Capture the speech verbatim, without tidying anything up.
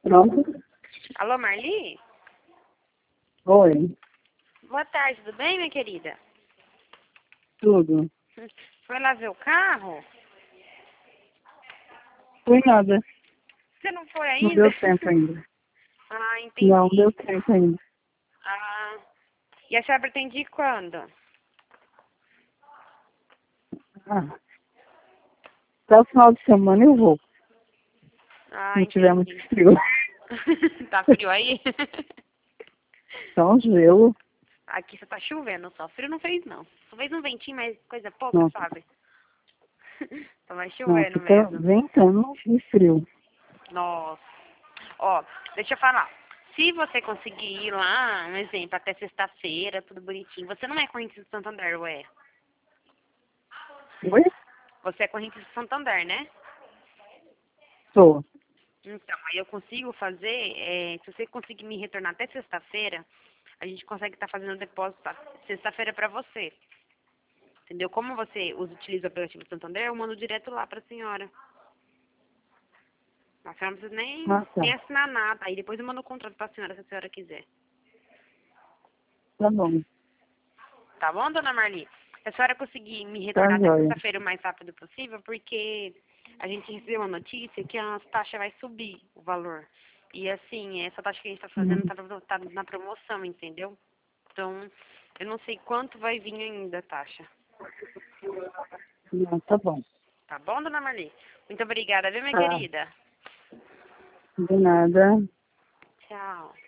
Pronto? Alô, Marli? Oi, Boa tarde, tudo bem, minha querida? tudo. Foi lá ver o carro? Foi nada. Você não foi Não ainda? deu tempo ainda. Ah, entendi. Não, deu tempo ainda. Ah, e a senhora pretende ir quando? Ah, até o final de semana eu vou. Ah, Se não tiver muito entendi. frio. Tá frio aí? Então, gelo. Aqui só tá chovendo só. Frio não fez, não. Só fez um ventinho, mas coisa pouca, Nossa, sabe? Só vai não, chovendo aqui tá mesmo. ventando e frio. Nossa. Ó, deixa eu falar. Se você conseguir ir lá, um exemplo, até sexta-feira, tudo bonitinho. Você não é correntista do Santander, ué? Oi? Você é correntista do Santander, né? Tô. Então, aí eu consigo fazer, é, se você conseguir me retornar até sexta-feira, a gente consegue estar fazendo o depósito tá? Sexta-feira pra você. Entendeu? Como você usa, utiliza o aplicativo do Santander, eu mando direto lá pra senhora. A senhora não precisa nem, Ah, nem tá. assinar nada. Aí depois eu mando o contrato pra senhora, se a senhora quiser. Tá bom. Tá bom, dona Marli? Se a senhora conseguir me Tá retornar até jóia. sexta-feira o mais rápido possível, porque a gente recebeu uma notícia que a taxa vai subir o valor. E assim, essa taxa que a gente tá fazendo Uhum. tá, pro- tá na promoção, entendeu? Então, eu não sei quanto vai vir ainda a taxa. Não, tá bom. Tá bom, dona Marli? Muito obrigada, viu, minha Tá. querida? De nada. Tchau.